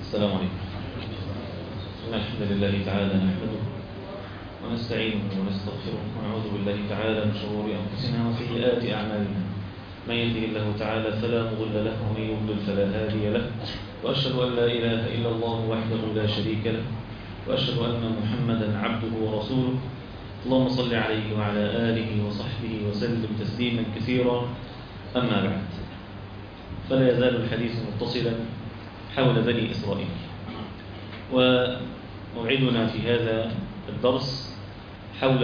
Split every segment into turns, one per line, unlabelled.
السلام عليكم. إن الحمد لله تعالى نحمده ونستعينه ونستغفره ونعوذ بالله تعالى من شرور أنفسنا وسيئات أعمالنا. من يهده الله تعالى فلا مضل له ومن يضلل فلا هادي له، وأشهد أن لا إله إلا الله وحده لا شريك له، وأشهد أن محمدا عبده ورسوله. اللهم صل عليه وعلى آله وصحبه وسلم تسليما كثيرا. أما بعد، فلا يزال الحديث متصلا حول بني إسرائيل، وموعدنا في هذا الدرس حول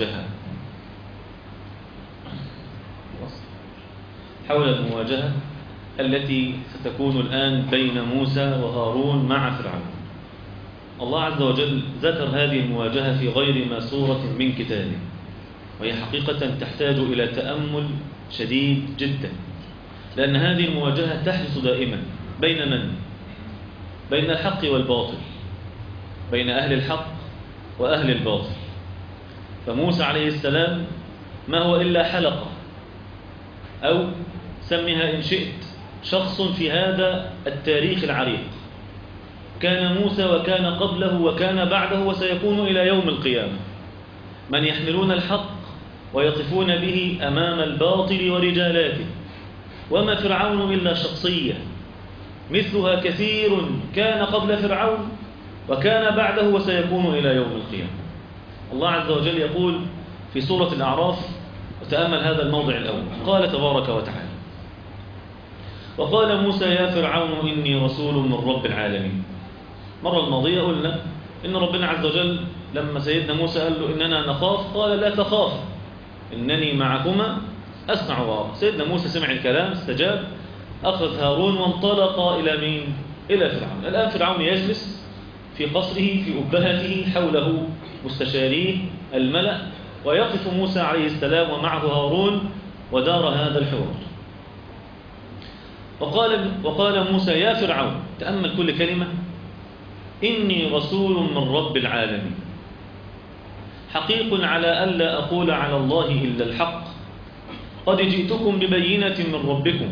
المواجهة التي ستكون الآن بين موسى وهارون مع فرعون. الله عز وجل ذكر هذه المواجهة في غير ما سورة من كتابه، وهي حقيقة تحتاج إلى تأمل شديد جدا، لأن هذه المواجهة تحدث دائما بين من؟ بين الحق والباطل، بين أهل الحق وأهل الباطل. فموسى عليه السلام ما هو إلا حلقة، أو سمها إن شئت شخص في هذا التاريخ العريق. كان موسى وكان قبله وكان بعده وسيكون إلى يوم القيامة من يحملون الحق ويقفون به أمام الباطل ورجالاته. وما فرعون إلا شخصية مثلها كثير كان قبل فرعون وكان بعده وسيكون إلى يوم القيامة. الله عز وجل يقول في سورة الأعراف، وتأمل هذا الموضع الأول، قال تبارك وتعالى: وقال موسى يا فرعون إني رسول من رب العالمين. مرة الماضية قلنا إن ربنا عز وجل لما سيدنا موسى قال له إننا نخاف، قال لا تخاف إنني معكما أسمع وأرى. سيدنا موسى سمع الكلام، استجاب، أخذ هارون وانطلق إلى مين؟ إلى فرعون. الآن فرعون يجلس في قصره في أبهته، حوله مستشاريه الملأ، ويقف موسى عليه السلام ومعه هارون، ودار هذا الحوار. وقال موسى يا فرعون، تأمل كل كلمة، إني رسول من رب العالمين، حقيق على ألا أقول على الله إلا الحق، قد جئتكم ببينة من ربكم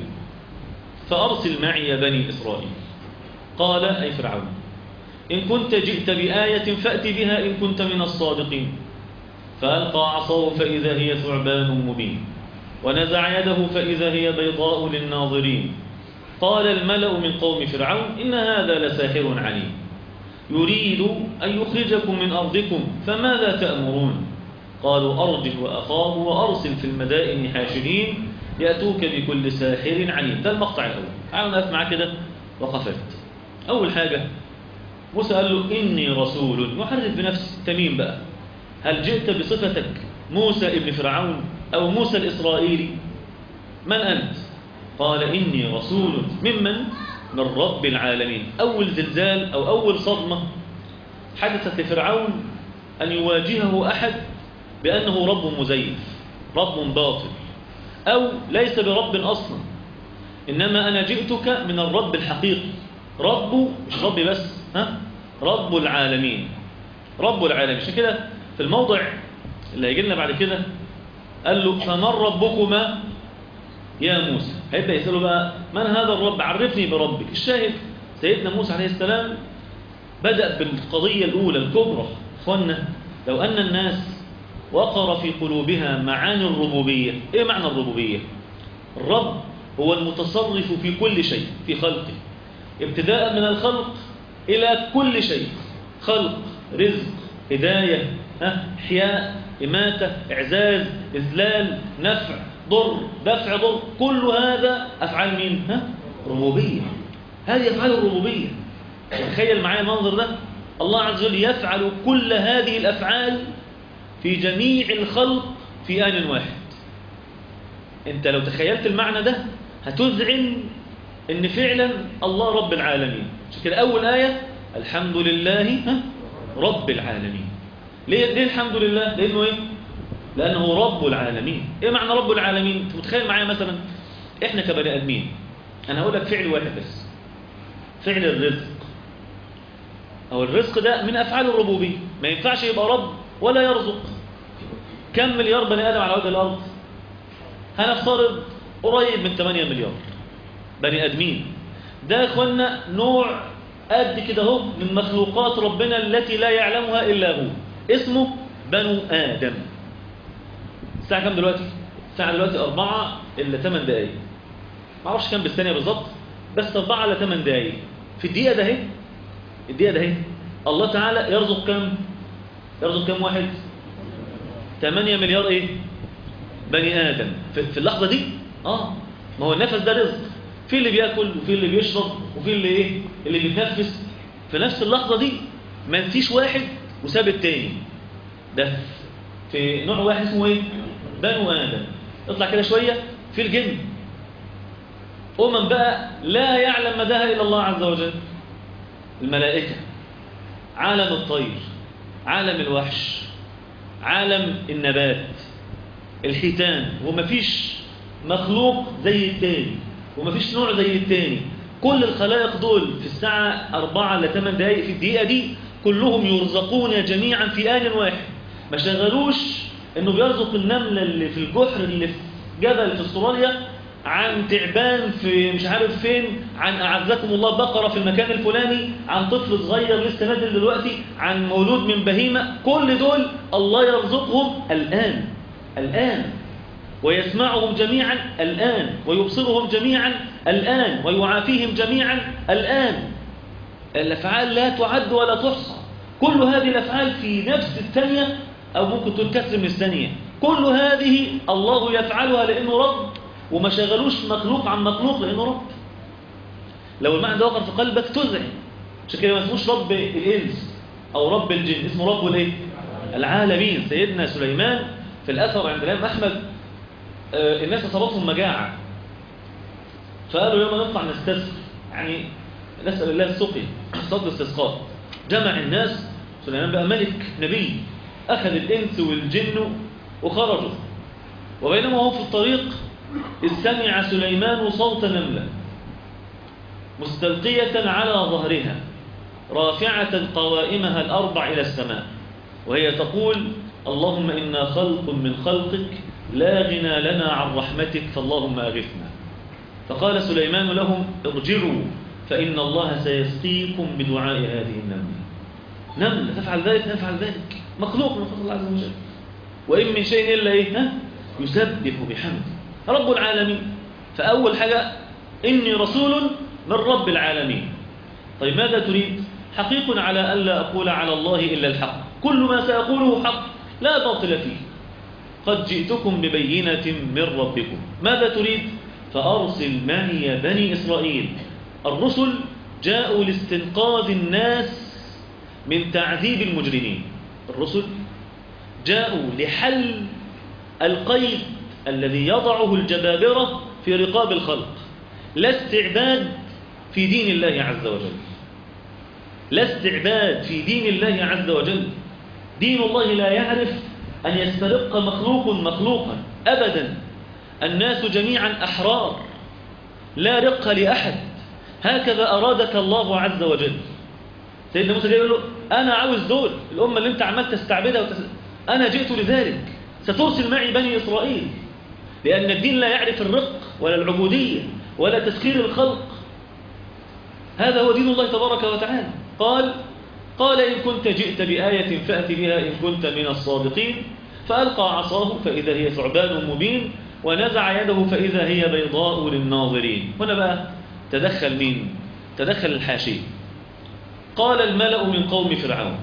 فأرسل معي بني إسرائيل. قال أي فرعون: إن كنت جئت بآية فأت بها إن كنت من الصادقين. فألقى عصاه فإذا هي ثعبان مبين، ونزع يده فإذا هي بيضاء للناظرين. قال الملأ من قوم فرعون إن هذا لساحر عليم، يريد أن يخرجكم من أرضكم فماذا تأمرون؟ قالوا أرجه وأخاه وأرسل في المدائن حاشرين يأتوك بكل ساحر عليم. ده المقطع الأول. تعالوا نقف معاه كده وقفت. أول حاجة موسى قال له إني رسول، محرف بنفسه. تميم بقى، هل جئت بصفتك موسى ابن فرعون أو موسى الإسرائيلي؟ من أنت؟ قال إني رسول ممن؟ من رب العالمين. أول زلزال أو أول صدمة حدثت لفرعون أن يواجهه أحد بأنه رب مزيف، رب باطل، أو ليس برب أصلا، إنما أنا جئتك من الرب الحقيقي. رب، مش رب بس، رب العالمين، رب العالمين. عشان كده في الموضع اللي هيجي لنا بعد كده قال له فمن ربكما يا موسى. هيبدأ يسأله بقى من هذا الرب، عرفني بربك. الشاهد سيدنا موسى عليه السلام بدأ بالقضية الأولى الكبرى. أخوانا، لو أن الناس وقر في قلوبها معاني الربوبية. إيه معنى الربوبية؟ الرب هو المتصرف في كل شيء في خلقه، ابتداء من الخلق إلى كل شيء، خلق، رزق، هداية، إحياء، إماتة، إعزاز، إذلال، نفع، ضر، دفع ضر، كل هذا أفعال مين؟ ربوبية. هذه أفعال الربوبية. تخيل معايا المنظر ده، الله عز وجل يفعل كل هذه الأفعال في جميع الخلق في آن واحد. أنت لو تخيلت المعنى ده هتذعن إن فعلا الله رب العالمين. عشان كده أول آية الحمد لله رب العالمين. ليه الحمد لله؟ لأنه إيه؟ لأنه رب العالمين. إيه معنى رب العالمين؟ أنت متخيل معايا مثلا إحنا كبني آدمين، أنا هقول لك فعل واحد بس، فعل الرزق. أو الرزق ده من أفعال الربوبية. ما ينفعش يبقى رب ولا يرزق. كم مليار بني آدم على وجه الأرض؟ هنفترض قريب من 8 مليار بني آدمين. ده يا أخوانا نوع قد كده اهو من مخلوقات ربنا التي لا يعلمها إلا هو، اسمه بنو آدم. الساعة كام دلوقتي؟ الساعة دلوقتي 4 إلا 8 دقايق، ما اعرفش كام بالثانية بالظبط، بس 4 إلا 8 دقايق. في الدقيقة ده اهي، الدقيقة ده اهي الله تعالى يرزق كم؟ يرزق كم واحد؟ 8 مليار ايه؟ بني آدم في اللحظة دي. ما هو النفس ده رزق، في اللي بياكل وفي اللي بيشرب وفي اللي ايه؟ اللي بيتنفس في نفس اللحظة دي. ما نسيش واحد وساب التاني. ده في نوع واحد اسمه ايه؟ بنو آدم. اطلع كده شوية في الجن، بقى لا يعلم مداها إلا الله عز وجل. الملائكة، عالم الطير، عالم الوحش، عالم النبات، الحيتان، ومفيش مخلوق زي التاني ومفيش نوع زي التاني. كل الخلائق دول في الساعة 4 إلى 8 دقائق في الدقيقة دي كلهم يرزقون جميعا في آن واحد. ما شغلوش انه بيرزق النملة اللي في الجحر اللي في جبل في استراليا، عن تعبان في مش عارف فين، عن أعزكم الله بقرة في المكان الفلاني، عن طفل صغير لسه نازل دلوقتي، عن مولود من بهيمة. كل دول الله يرزقهم الآن ويسمعهم جميعا الآن ويبصرهم جميعا الآن ويعافيهم جميعا الآن. الأفعال لا تعد ولا تحصى. كل هذه الأفعال في نفس الثانية، أو ممكن تنكسر من الثانية. كل هذه الله يفعلها لأنه رب، وما شغلوش مخلوق عن مخلوق لأنه رب. لو المعنى ده وقر في قلبك تزعل. عشان كده ما اسموش رب الإنس أو رب الجن، اسمه رب الايه؟ العالمين. سيدنا سليمان في الأثر عند الإمام أحمد، الناس أصابتهم مجاعة، فقالوا يوم نطلع نستسقي، يعني نسأل الله السقي، صد الاستسقاء. جمع الناس، سليمان بقى ملك نبي، أخذ الإنس والجن وخرجوا. وبينما هو في الطريق إذ سمع سليمان صوت نملة مستلقية على ظهرها رافعة قوائمها الأربع إلى السماء، وهي تقول: اللهم إنا خلق من خلقك لا غنى لنا عن رحمتك فاللهم أغثنا. فقال سليمان لهم: ارجعوا فإن الله سيسقيكم بدعاء هذه النملة. نملة تفعل ذلك نفعل ذلك، مخلوق من خلق الله عز وجل. وإن من شيء إلا إيه؟ يسبح بحمده رب العالمين. فأول حاجة إني رسول من رب العالمين. طيب ماذا تريد؟ حقيق على ألا أقول على الله إلا الحق، كل ما سأقوله حق لا باطل فيه. قد جئتكم ببينة من ربكم. ماذا تريد؟ فأرسل معي بني إسرائيل. الرسل جاءوا لاستنقاذ الناس من تعذيب المجرمين. الرسل جاءوا لحل القيد الذي يضعه الجبابرة في رقاب الخلق، لا استعباد في دين الله عز وجل، لا استعباد في دين الله عز وجل. دين الله لا يعرف أن يسترق مخلوق مخلوقا أبدا. الناس جميعا أحرار، لا رق لأحد. هكذا أرادك الله عز وجل. سيدنا موسى جاي يقول له: أنا عاوز دول، الأمة اللي أنت عمال تستعبدها أنا جئت لذلك، سترسل معي بني إسرائيل. لأن الدين لا يعرف الرق ولا العبودية ولا تسخير الخلق. هذا هو دين الله تبارك وتعالى. قال إن كنت جئت بآية فأت بها إن كنت من الصادقين. فألقى عصاه فإذا هي ثعبان مبين ونزع يده فإذا هي بيضاء للناظرين. هنا بقى تدخل مين؟ تدخل الحاشية. قال الملأ من قوم فرعون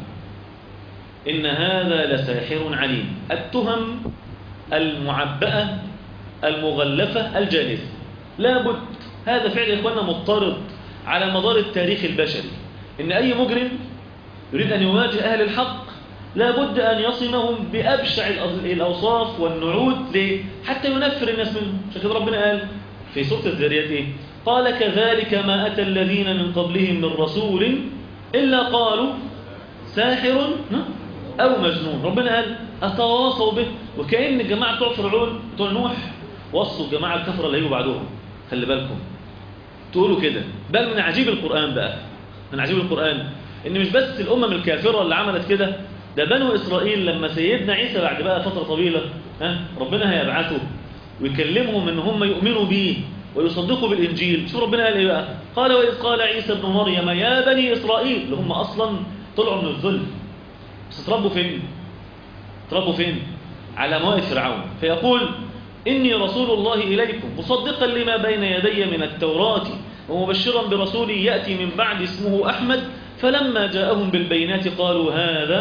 إن هذا لساحر عليم. التهم المعبأة المغلفة الجالسة. لابد، هذا فعل يا إخواننا مضطرد على مدار التاريخ البشري، إن أي مجرم يريد أن يواجه أهل الحق لابد أن يصمهم بأبشع الأوصاف والنعوت حتى ينفر الناس منهم. عشان كده ربنا قال في سورة الذريات إيه؟ قال كذلك ما أتى الذين من قبلهم من رسول إلا قالوا ساحر أو مجنون. ربنا قال أتواصوا به، وكأن الجماعة بتوع فرعون بتوع نوح وصوا الجماعة الكفرة اللي هيجوا بعدهم. خلي بالكم تقولوا كده. بل من عجيب القرآن بقى، من عجيب القرآن إن مش بس الأمم الكافرة اللي عملت كده، ده بنو إسرائيل لما سيدنا عيسى بعد بقى فترة طويلة ربنا هيبعثه ويكلمهم إن هم يؤمنوا بيه ويصدقوا بالإنجيل. شوف ربنا قال إيه بقى؟ قال وإذ قال عيسى ابن مريم يا بني إسرائيل، اللي هم أصلا طلعوا من الذل، بس اتربوا فين؟ اتربوا فين؟ على موائد فرعون. فيقول إني رسول الله إليكم مصدقا لما بين يدي من التوراة ومبشرا برسول يأتي من بعد اسمه أحمد. فلما جاءهم بالبينات قالوا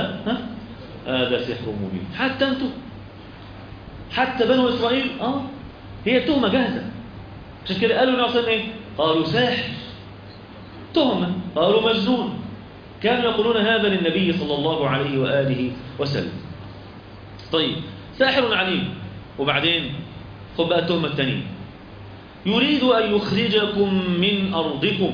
هذا سحر مبين. حتى أنتم، حتى بنو إسرائيل هي تهمة جاهزة. عشان كده قالوا نعصم إيه؟ قالوا ساحر، تهمة، قالوا مجنون. كانوا يقولون هذا للنبي صلى الله عليه وآله وسلم. طيب، ساحر عليم. وبعدين خد بقى التهمة الثانية، يريد أن يخرجكم من أرضكم.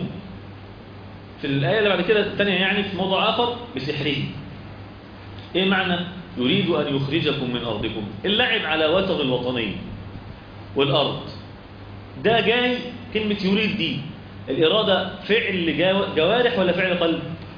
في الآية اللي بعد كده الثانية يعني في موضوع آخر بسحره. إيه معنى يريد أن يخرجكم من أرضكم؟ اللعب على وتر الوطنية والأرض ده جاي كلمة يريد دي، الإرادة فعل جوارح ولا فعل قلب؟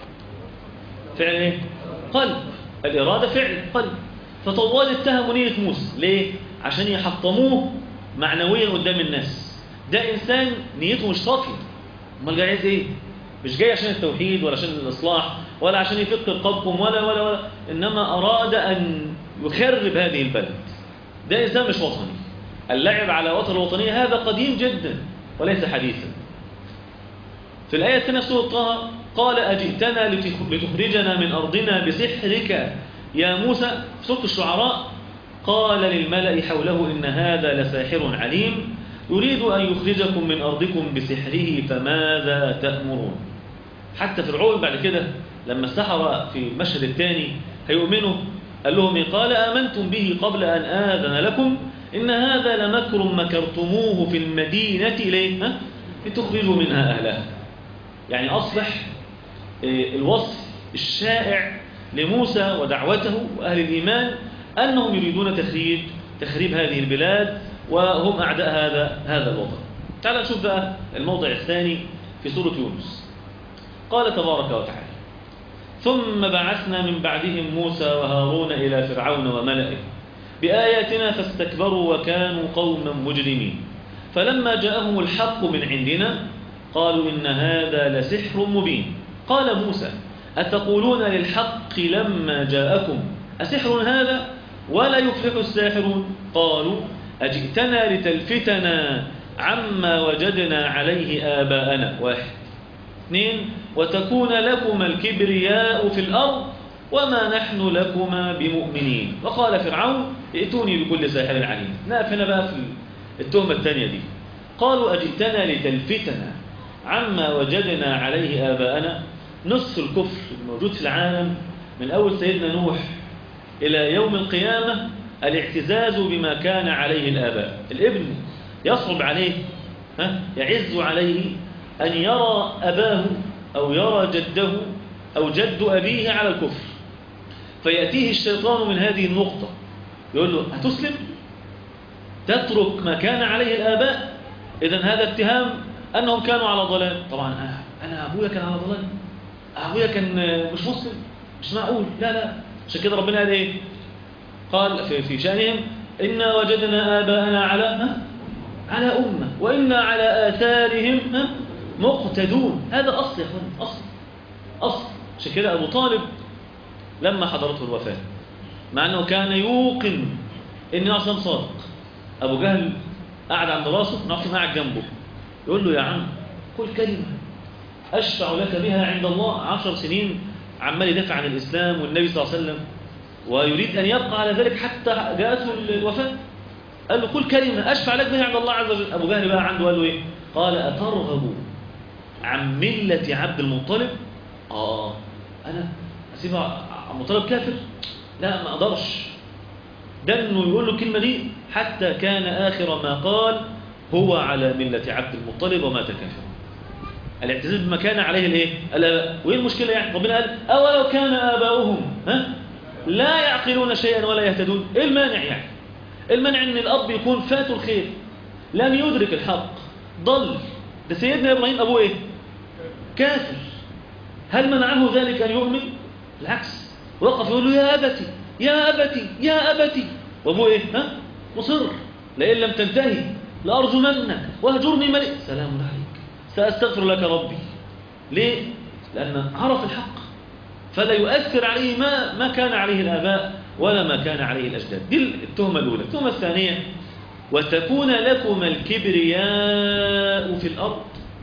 فعل إيه؟ قلب. الإرادة فعل قلب. فطوال اتهموا نية موسى ليه؟ عشان يحطموه معنويا قدام الناس. ده إنسان نيته مش صافية، امال جاي عايز إيه؟ مش جاي عشان التوحيد ولا عشان الإصلاح ولا عشان يفك رقابكم ولا إنما أراد أن يخرب هذه البلد. ده إنسان مش وطني. اللعب على وتر الوطنية هذا قديم جدا وليس حديثا. في الآية الثانية سورة طه قال أجئتنا لتخرجنا من أرضنا بسحرك يا موسى. في سورة الشعراء قال للملأ حوله إن هذا لساحر عليم يريد أن يخرجكم من أرضكم بسحره فماذا تأمرون. حتى فرعون بعد كده لما السحرة في المشهد الثاني هيؤمنوا قال لهم قال آمنتم به قبل أن آذن لكم إن هذا لمكر مكرتموه في المدينة ليه؟ لتخرجوا منها أهلها. يعني أصبح الوصف الشائع لموسى ودعوته وأهل الإيمان أنهم يريدون تخريب هذه البلاد وهم أعداء هذا الوطن. تعال نشوف بقى الموضع الثاني في سورة يونس. قال تبارك وتعالى ثم بعثنا من بعدهم موسى وهارون إلى فرعون وملئه بآياتنا فاستكبروا وكانوا قوما مجرمين فلما جاءهم الحق من عندنا قالوا إن هذا لسحر مبين. قال موسى أتقولون للحق لما جاءكم أسحر هذا ولا يفلح الساحرون. قالوا أجئتنا لتلفتنا عما وجدنا عليه آباءنا. 1 2 وتكون لكما الكبرياء في الأرض وما نحن لكما بمؤمنين. وقال فرعون ائتوني بكل ساحر عليم. نقف هنا بقى في التهمة الثانية دي. قالوا أجئتنا لتلفتنا عما وجدنا عليه آباءنا. نصف الكفر الموجود في العالم من أول سيدنا نوح إلى يوم القيامة الاعتزاز بما كان عليه الآباء. الابن يصعب عليه يعز عليه أن يرى أباه أو يرى جده أو جد أبيه على الكفر، فيأتيه الشيطان من هذه النقطة يقول له هتسلم تترك ما كان عليه الآباء. إذن هذا اتهام أنهم كانوا على ضلال. طبعا أنا أبويا كان على ضلال، أبويا كان مش مسلم، مش معقول، لا. عشان كده ربنا قال إيه؟ قال في شأنهم إنا وجدنا آباءنا على أمة وإنا على آثارهم مقتدون. هذا أصل يا أخوان، أصل. عشان كده أبو طالب لما حضرته الوفاة مع أنه كان يوقن إن عصام صادق، أبو جهل قاعد عند راسه نعصم قاعد جنبه يقول له يا عم قل كلمة أشفع لك بها عند الله. 10 سنين عمال يدافع عن الإسلام والنبي صلى الله عليه وسلم ويريد أن يبقى على ذلك حتى جاءته الوفاة. قال له قل كلمة أشفع لك بها عند الله عز وجل. أبو جهل بقى عنده قال له إيه؟ قال أترغب عن ملة عبد المطلب؟ أنا أسيب عبد المطلب كافر؟ لا ما أقدرش. ده إنه يقول له الكلمة دي حتى كان آخر ما قال هو على ملة عبد المطلب ومات كافرا. الاعتزاز بما كان عليه الايه؟ وإيه المشكلة يعني؟ ربنا قال أولو كان آباؤهم لا يعقلون شيئا ولا يهتدون. إيه المانع يعني؟ المانع إن الأب يكون فاته الخير لم يدرك الحق ضل. ده سيدنا إبراهيم أبوه إيه؟ كافر. هل منعه ذلك أن يؤمن؟ بالعكس، وقف يقول له يا أبتي يا أبتي يا أبتي، وأبوه إيه؟ مصر لئن لم تنتهي لأرجمنك واهجرني ملك. سلام عليك سأستغفر لك ربي. ليه؟ لأن عرف الحق، فلا يؤثر عليه ما كان عليه الآباء ولا ما كان عليه الأجداد. دي التهمة الأولى. التهمة الثانية: وتكون لكم الكبرياء في الأرض.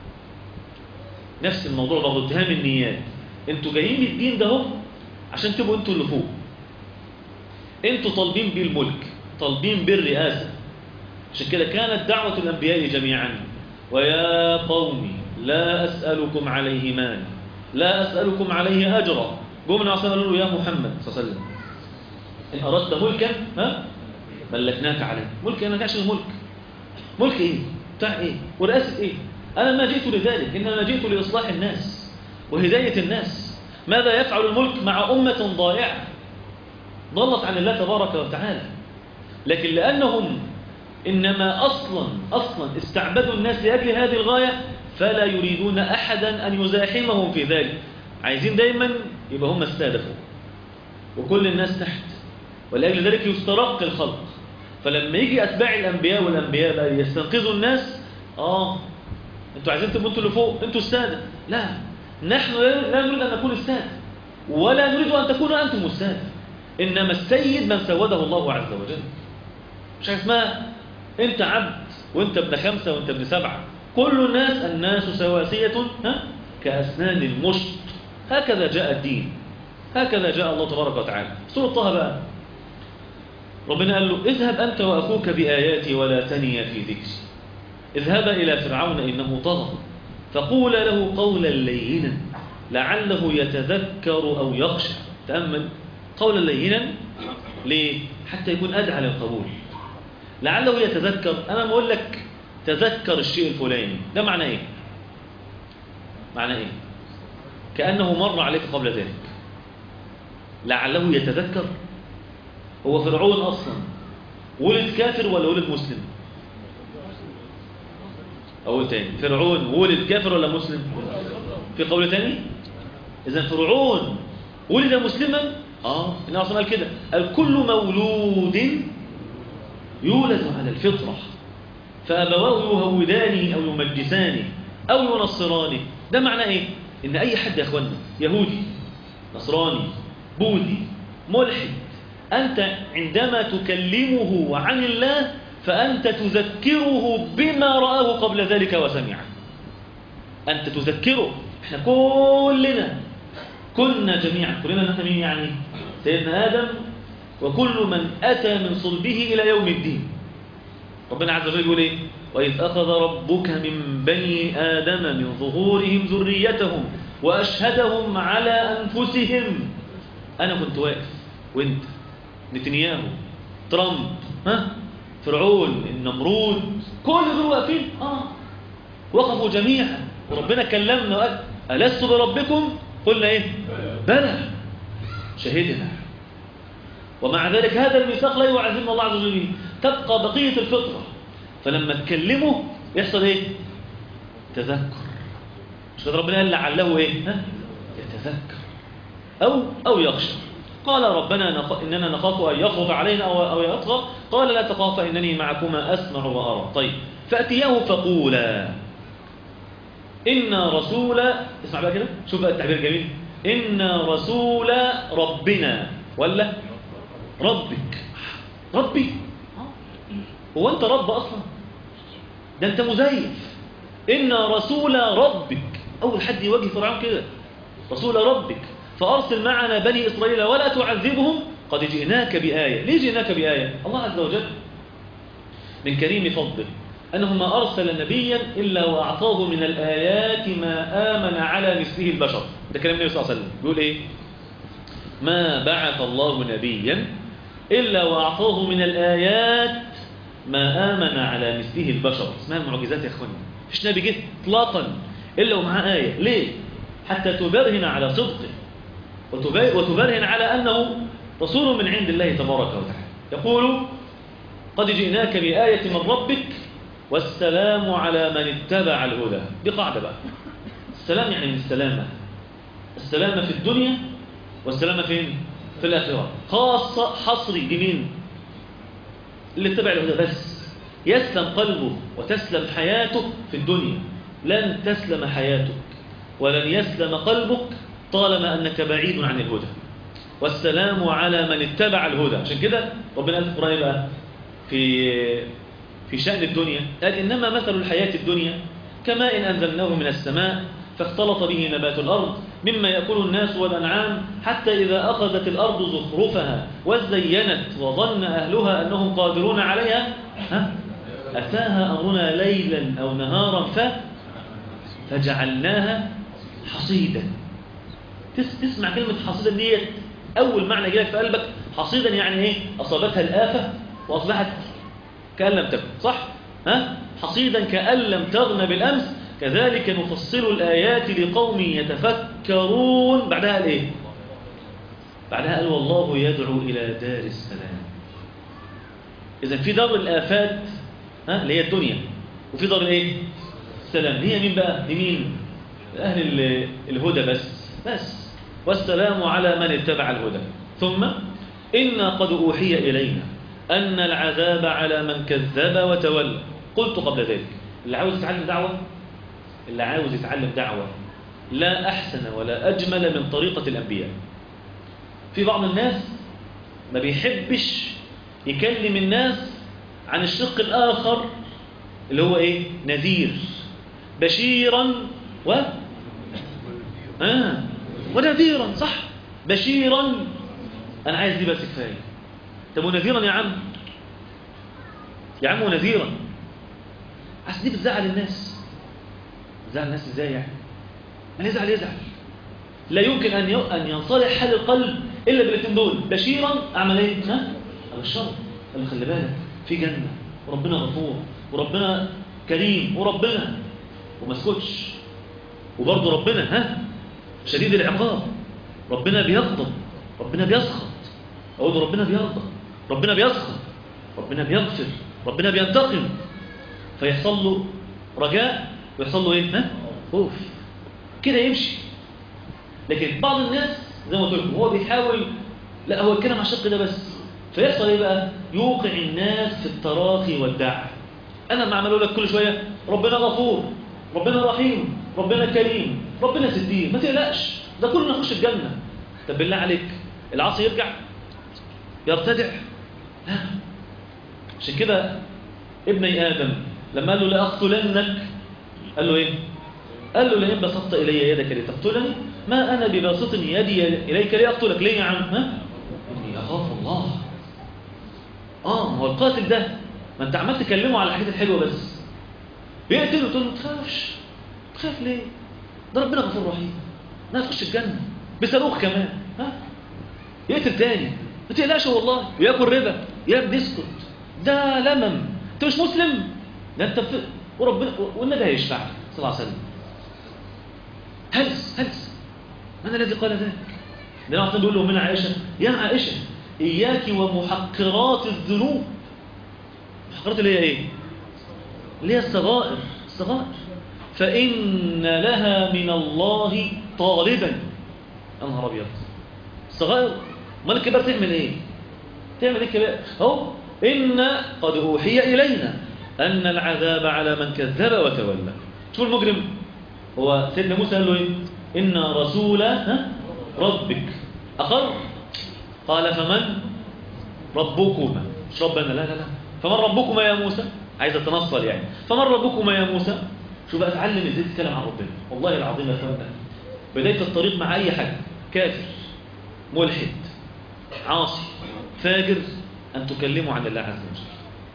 نفس الموضوع برضه، اتهام النيات. انتوا جايين بالدين ده هم عشان تبقوا انتوا اللي فوق، انتوا طالبين بالملك، طالبين بالرئاسة. عشان كده كانت دعوة الأنبياء جميعا: ويا قوم لا أسألكم عليه مال، لا أسألكم عليه أجرا. قومنا عصنا قالوا له: يا محمد صلى الله عليه وسلم، إن أردت ملكا ملكناك عليه. ملك أنا ما كانش الملك. ملك إيه؟ بتاع إيه؟ ورئاسة إيه؟ أنا ما جئت لذلك، إنما جئت لإصلاح الناس وهداية الناس. ماذا يفعل الملك مع أمة ضائعة ضلت عن الله تبارك وتعالى؟ لكن لأنهم إنما أصلا استعبدوا الناس لأجل هذه الغاية، فلا يريدون أحدا أن يزاحمهم في ذلك. عايزين دايما يبقى هم السادة فوق وكل الناس تحت، ولأجل ذلك يسترق الخلق. فلما يجي أتباع الأنبياء والأنبياء بقى يستنقذوا الناس، أنتوا عايزين تبقوا أنتوا اللي فوق، أنتوا السادة. لا، نحن لا نريد أن نكون السادة، ولا نريد أن تكونوا أنتم السادة. إنما السيد من سوده الله عز وجل. مش اسمها أنت عبد وأنت ابن 5 وأنت ابن 7. كل الناس سواسية كأسنان المشط. هكذا جاء الدين، هكذا جاء الله تبارك وتعالى. سورة طه بقى ربنا قال له: اذهب أنت وأخوك بآياتي ولا تنيا في ذكري. اذهبا إلى فرعون إنه طغى فقولا له قولا لينا لعله يتذكر أو يخشى. تأمل، قولا لينا ليه؟ حتى يكون أدعى للقبول. لعله يتذكر. أنا بقول لك تذكر الشيء الفلاني، ده معنى إيه؟ معنى إيه؟ كأنه مر عليك قبل ذلك. لعله يتذكر. هو فرعون أصلا ولد كافر ولا ولد مسلم؟ أول تاني، فرعون ولد كافر ولا مسلم؟ في قول تاني؟ إذن فرعون ولد مسلما. النبي أصلا قال كده: الكل مولود يولد على الفطرة فأبواه يهودانه أو يمجسانه أو ينصرانه. ده معنى إيه؟ إن أي حد يا أخوانا يهودي نصراني بوذي ملحد، أنت عندما تكلمه عن الله فأنت تذكره بما رآه قبل ذلك وسمعه. أنت تذكره. إحنا كنا جميعا، كلنا نحن مين يعني؟ سيدنا آدم وكل من أتى من صلبه إلى يوم الدين. ربنا عز وجل يقول إيه؟ وإذ أخذ ربك من بني آدم من ظهورهم ذريتهم وأشهدهم على أنفسهم. أنا كنت واقف وإنت، نتنياهو، ترامب، فرعون، النمرود، كل دول واقفين. وقفوا جميعا وربنا كلمنا وقال: ألست بربكم؟ قلنا إيه؟ بلى شهدنا. ومع ذلك هذا الميثاق لا يعزمنا الله عز وجل به، تبقى بقية الفطرة. فلما تكلمه يحصل إيه؟ تذكر. مش كده ربنا قال لعله إيه؟ يتذكر أو يخشى. قال ربنا إننا نخاف أن يفرط علينا أو يطغى. قال لا تخاف إنني معكما أسمع وأرى. طيب، فأتياه فقولا إنا رسول، اسمع بقى كده، شوف بقى التعبير الجميل: إنا رسول ربنا ولا ربك. ربي؟ هو أنت رب أصلا؟ ده أنت مزيف. إنا رسول ربك. أول حد يواجه فرعون كده: رسول ربك فأرسل معنا بني إسرائيل ولا تعذبهم قد جئناك بآية. ليه جئناك بآية؟ الله عز وجل من كريم فضله أنه ما أرسل نبيا إلا وأعطاه من الآيات ما آمن على مثله البشر. ده كلام النبي صلى الله عليه وسلم. بيقول إيه؟ ما بعث الله نبيا إلا وأعطاه من الآيات ما آمن على مثله البشر. اسمها المعجزات يا أخواني. مفيش نبي جه إطلاقا إلا ومعاه آية. ليه؟ حتى تبرهن على صدقه وتبرهن على أنه رسول من عند الله تبارك وتعالى. يقول: قد جئناك بآية من ربك والسلام على من اتبع الهدى. دي قاعدة بقى. السلام يعني من السلامة. السلامة في الدنيا والسلامة فين؟ في الآخرة. خاصة حصري لمين؟ اللي اتبع الهدى بس. يسلم قلبه وتسلم حياته في الدنيا. لن تسلم حياتك ولن يسلم قلبك طالما أنك بعيد عن الهدى. والسلام على من اتبع الهدى. عشان كده ربنا قال في القرآن بقى في شأن الدنيا، قال إنما مثل الحياة الدنيا كماء أنزلناه من السماء فاختلط به نبات الأرض مما يأكل الناس والأنعام حتى إذا أخذت الأرض زخرفها وزينت وظن أهلها أنهم قادرون عليها أتاها أمرنا ليلا أو نهارا فجعلناها حصيدا. تسمع كلمة حصيدا ديت أول معنى جاء في قلبك. حصيدا يعني إيه؟ أصابتها الآفة وأصبحت كأن لم تكن. صح؟ حصيدا كأن لم تغن بالأمس. كذلك نفصل الآيات لقوم يتفكرون. بعدها قال إيه؟ بعدها قال والله يدعو إلى دار السلام. إذن في دار الآفات اللي هي الدنيا، وفي دار الإيه؟ السلام. هي مين بقى؟ لمين؟ أهل الهدى بس. والسلام على من اتبع الهدى. ثم إنا قد أوحي إلينا أن العذاب على من كذب وتولى. قلت قبل ذلك اللي عاوز يتعلم دعوة لا أحسن ولا أجمل من طريقة الأنبياء. في بعض الناس ما بيحبش يكلم الناس عن الشق الآخر اللي هو إيه؟ نذير بشيرا ونذيرا. صح؟ بشيرا أنا عايز دي بس كفاية. طب ونذيرا يا عم ونذيرا عايز دي بتزعل الناس. بتزعل الناس ازاي يعني؟ من يزعل لا يمكن أن ينصلح حال القلب إلا بالاثنين دول. بشيرا أعمل إيه؟ الشر. قال خلي بالك في جنة وربنا غفور وربنا كريم وربنا وما اسكتش. وبرضه ربنا شديد العقاب. ربنا بيغضب، ربنا بيسخط. أقول ربنا بيرضى، ربنا بيسخط، ربنا بيغفر، ربنا بينتقم. فيحصل له رجاء ويحصل له ايه؟ خوف. كده يمشي. لكن بعض الناس زي ما قلت لكم هو بيحاول، لا هو يتكلم على الشق ده بس. فيحصل ايه بقى؟ يوقع الناس في التراخي والدعة. انا ما عملوا لك كل شويه ربنا غفور، ربنا رحيم، ربنا كريم، ربنا ستير، ما تقلقش ده كلنا نخش الجنه. طب بالله عليك العاصي يرجع يرتدع؟ لا. عشان كده ابني آدم لما قال له لا أقتلنك قال له إيه؟ قال له لئن بسطت إلي يدك لتقتلني ما أنا بباسط يدي إليك لأقتلك. ليه يا عم؟ إني أخاف الله. هو القاتل ده ما أنت عمال تكلمه على الحاجات الحلوة بس بيقتله وتقول له ما تخافش. تخاف ليه؟ ده ربنا غفور رحيم، أنا هتخش الجنة بصاروخ كمان. يقتل تاني ما تقلقش والله وياكل ربا. يا ابني اسكت ده لمم، انت مش مسلم. ده انت وربنا والنبي هيشفع صلى الله عليه وسلم. هلس من الذي قال ذلك؟ ده النبي بيقول له من عائشه يا عائشه اياك ومحقرات الذنوب. محقرات اللي هي ايه؟ اللي هي الصغائر. فان لها من الله طالبا. يا نهار ابيض. الصغائر امال الكبار تعمل ايه؟ كبار اهو. إن قد أوحي إلينا أن العذاب على من كذب وتولى. شوف المجرم هو سيدنا موسى قال له إيه؟ إن رسول ربك أقر. قال فمن ربكما؟ مش ربنا، لا فمن ربكما يا موسى؟ عايز أتنصل يعني. فمن ربكما يا موسى؟ شوف بقى اتعلم ازاي تتكلم عن ربنا. والله العظيم يا اخوانا بداية الطريق مع أي حد كافر ملحد عاصي فاجر أن تكلموا عن الله عز وجل.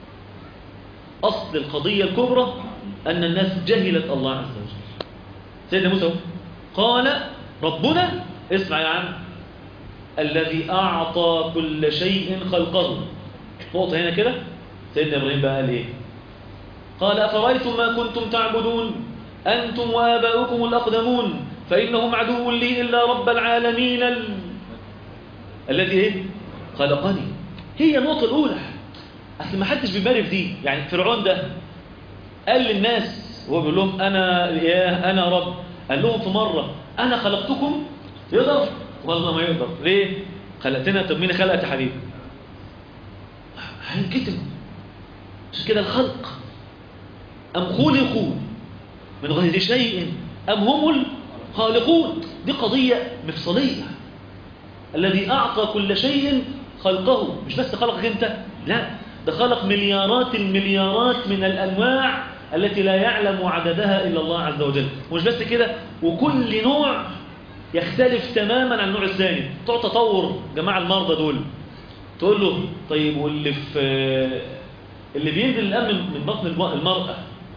أصل القضية الكبرى أن الناس جهلت الله عز وجل. سيدنا موسى قال ربنا اسمع يا عم الذي أعطى كل شيء خلقه. نقطة هنا كده. سيدنا إبراهيم بقى قال إيه؟ قال أفرأيتم ما كنتم تعبدون أنتم وآباؤكم الأقدمون فإنهم عدو لي إلا رب العالمين الذي إيه؟ خلقني. هي النقطة الأولى. أصل ما حدش بيبالي في دي. يعني فرعون ده قال للناس وهو بيقول لهم أنا إله أنا رب، قال لهم في مرة أنا خلقتكم؟ يقدر؟ والله ما يقدر. ليه؟ خلقتنا. طب مين خلقت يا حبيبي؟ هينكتم. عشان كده الخلق أم خلقوا من غير شيء أم هم الخالقون. دي قضية مفصلية. الذي أعطى كل شيء خلقه، مش بس خلقك أنت، لا، ده خلق مليارات المليارات من الأنواع التي لا يعلم عددها إلا الله عز وجل. ومش بس كده، وكل نوع يختلف تماما عن النوع الثاني. تقعد تطور جماعة المرضى دول، تقول له طيب واللي في اللي بينزل الأم من بطن المرأة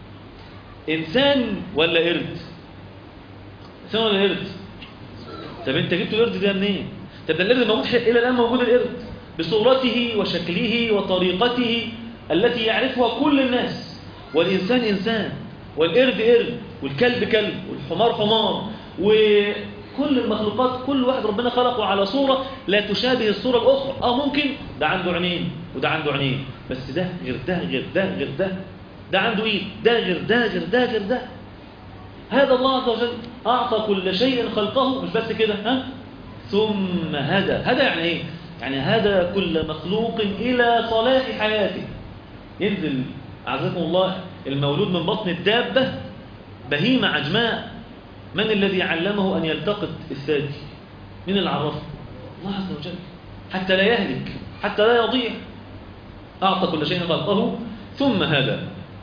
إنسان ولا قرد؟ إنسان ولا قرد؟ طب أنت جبت القرد ده منين؟ طب ده القرد موجود إلى الآن، موجود القرد بصورته وشكله وطريقته التي يعرفها كل الناس. والإنسان إنسان، والقرد قرد، والكلب كلب، والحمار حمار، وكل المخلوقات كل واحد ربنا خلقه على صورة لا تشابه الصورة الأخرى. ممكن ده عنده عينين وده عنده عينين، بس ده غير ده غير ده غير ده. ده عنده إيد، ده غير ده غير ده غير ده. هذا الله عز وجل أعطى كل شيء خلقه. مش بس كده، ثم هدى يعني إيه؟ يعني هدى كل مخلوق إلى صلاح حياته. ينزل أعزكم الله المولود من بطن الدابة بهيمة عجماء، من الذي علمه أن يلتقط الثدي؟ من اللي عرفه؟ الله عز وجل، حتى لا يهلك، حتى لا يضيع. أعطى كل شيء خلقه ثم هدى.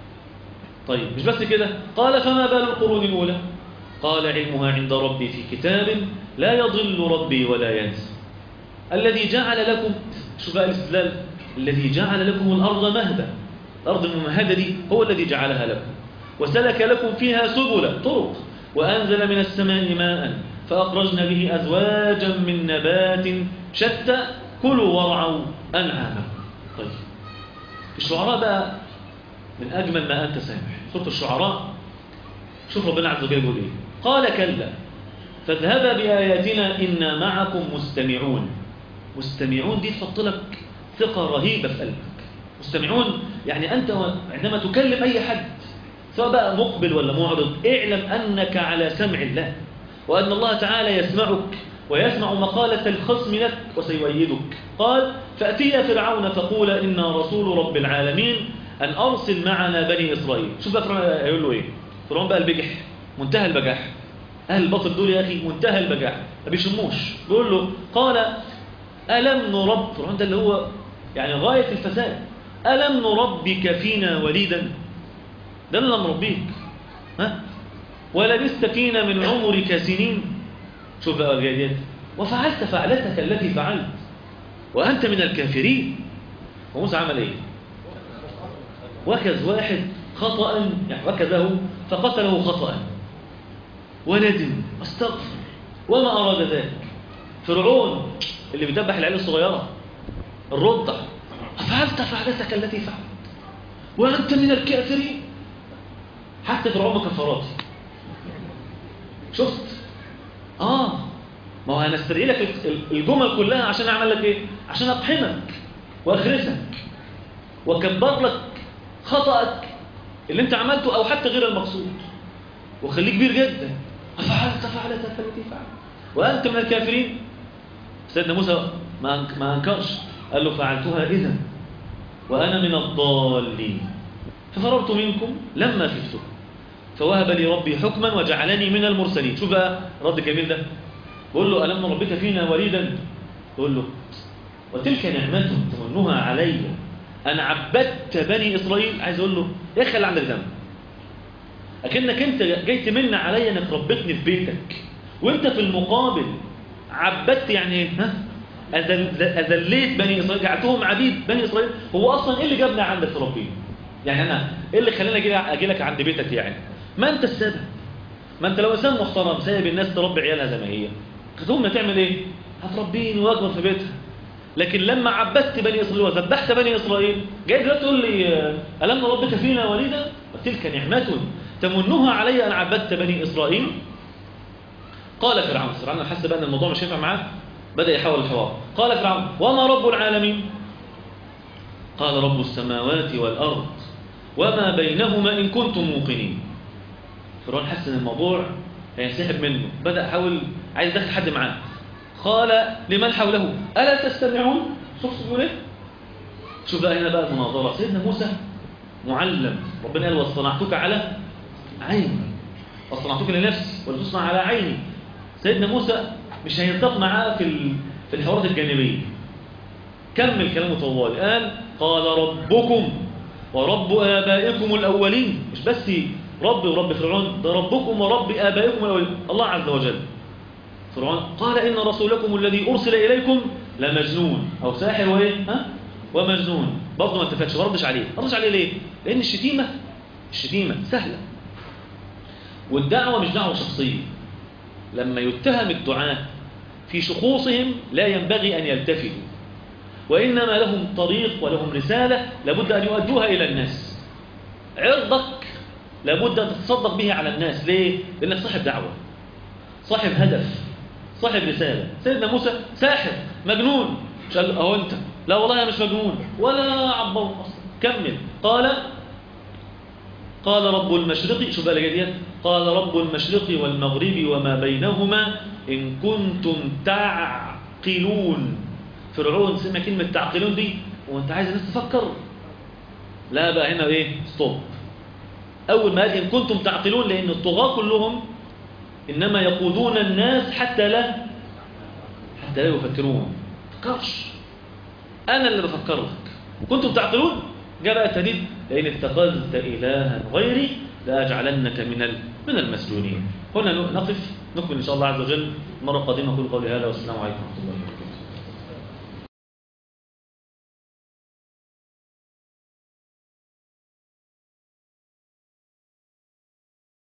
طيب مش بس كده، قال فما بال القرون الأولى؟ قال علمها عند ربي في كتاب لا يضل ربي ولا ينسى. الذي جعل لكم، شوف بقى الاستدلال، الذي جعل لكم الأرض مهدا. الأرض الممهدة دي هو الذي جعلها لكم، وسلك لكم فيها سبلا طرق، وأنزل من السماء ماء فأخرجنا به أزواجا من نبات شتى كلوا وارعوا أنعامكم. طيب الشعراء بقى من أجمل ما أنت سامح. سورة الشعراء شوف ربنا عز وجل يقول إيه. قال كلا فاذهبا بآياتنا إنا معكم مستمعون. مستمعون دي تحط لك ثقة رهيبة في قلبك. مستمعون يعني أنت عندما تكلم أي حد سواء بقى مقبل ولا معرض، اعلم أنك على سمع الله، وأن الله تعالى يسمعك ويسمع مقالة الخصم لك وسيؤيدك. قال فأتيا فرعون فقولا إنا رسول رب العالمين أن أرسل معنا بني إسرائيل. شوف بقى فرعون هيقول له إيه. فرعون بقى البجح، منتهى البجاح. أهل الباطل دول يا أخي منتهى البجاح، ما بيشموش. بيقول له قال ألم نرب، فرعون ده اللي هو يعني غاية الفساد، ألم نربك فينا وليدا؟ ده اللي مربيك، ولبست فينا من عمرك سنين. شوف بقى الجايات، وفعلت فعلتك التي فعلت وأنت من الكافرين. وموسى عمل إيه؟ وكذ واحد خطأ، يعني وكذه فقتله خطأ وندم واستغفر وما أراد ذلك. فرعون اللي بيدبح العيال الصغيرة الرضع، فعلت فعلتك التي فعلت وأنت من الكافرين. حتى فرعون كفاراتي. شفت؟ ما هو هنستدعي لك الجمل كلها عشان أعمل لك إيه؟ عشان أطحنك وأخرسك وأكبر لك خطأك اللي أنت عملته أو حتى غير المقصود وخليه كبير جدا. فعلت فعلتك التي فعلت وأنت من الكافرين. سيدنا موسى ما أنكرش، قال له فعلتها إذا وأنا من الضالين ففررت منكم لما خفتكم فوهب لي ربي حكما وجعلني من المرسلين. شوف بقى رد جميل ده. بقول له ألم نربك فينا وليدا؟ بقول له وتلك نعمة تمنها علي أن عبدت بني إسرائيل. عايز أقول له يا أخي اللي عندك ذنب، أكنك أنت جاي تمن علي أنك ربيتني في بيتك، وأنت في المقابل عبدت يعني أذليت بني إسرائيل، جعلتهم عبيد بني إسرائيل. هو أصلا إيه اللي جابنا عندك تربيني؟ يعني أنا إيه اللي خلاني أجي لك عند بيتك؟ يعني ما أنت السبب. ما أنت لو إنسان محترم سايب الناس تربي عيالها زي ما هي، ثم تعمل إيه؟ هتربيني وأكبر في بيتها. لكن لما عبدت بني إسرائيل وذبحت بني إسرائيل، جاي دلوقتي تقول لي ألم نربك فينا وليدا؟ وتلك نعمة تمنها علي أن عبدت بني إسرائيل. قال فرعون حس بقى أن الموضوع مش هينفع معاه، بدأ يحاول الحوار. قال فرعون وما رب العالمين؟ قال رب السماوات والأرض وما بينهما إن كنتم موقنين. فرعون حس أن الموضوع هينسحب منه، بدأ يحاول عايز يدخل حد معاه. قال لمن حوله ألا تستمعون؟ شوف بيقول إيه؟ شوف بقى هنا بقى المناظرة. سيدنا موسى معلم. ربنا قال واصطنعتك على عيني، واصطنعتك لنفسي ولتصنع على عيني. سيدنا موسى مش هينطق معاه في الحوارات الجانبية، كمل كلامه طوال، قال ربكم ورب آبائكم الأولين. مش بس رب ورب فرعون، ده ربكم ورب آبائكم الأولين، الله عز وجل. فرعون قال إن رسولكم الذي أرسل إليكم لمجنون أو ساحر ومجنون. برضه ما اتفقش، ما ردش عليه. ما ردش عليه ليه؟ لأن الشتيمة سهلة، والدعوة مش دعوة شخصية. لما يتهم الدعاة في شخوصهم لا ينبغي أن يلتفتوا، وإنما لهم طريق ولهم رسالة لابد أن يؤدوها إلى الناس. عرضك لابد أن تتصدق به على الناس. ليه؟ لأنك صاحب دعوة، صاحب هدف، صاحب رسالة. سيدنا موسى ساحر مجنون، مش قال أهو أنت، لا والله أنا مش مجنون ولا عبر أصلا. كمل، قال رب المشرق، شوف بقى اللي قال رب المشرق والمغرب وما بينهما إن كنتم تعقلون. فرعون سمع كلمة تعقلون دي وانت عايز الناس تفكر، لا بقى هنا ايه، ستوب. اول ما قال ان كنتم تعقلون، لان الطغاة كلهم انما يقودون الناس حتى لا يفكرون. فكرش، انا اللي بفكر لك. كنتم تعقلون، جاء بقى التهديد لئن اتخذت الها غيري لاجعلنك من المسجونين. هنا نقف، نكمل ان شاء الله عز وجل المره القادمه. اقول قولي هذا والسلام عليكم ورحمه الله وبركاته.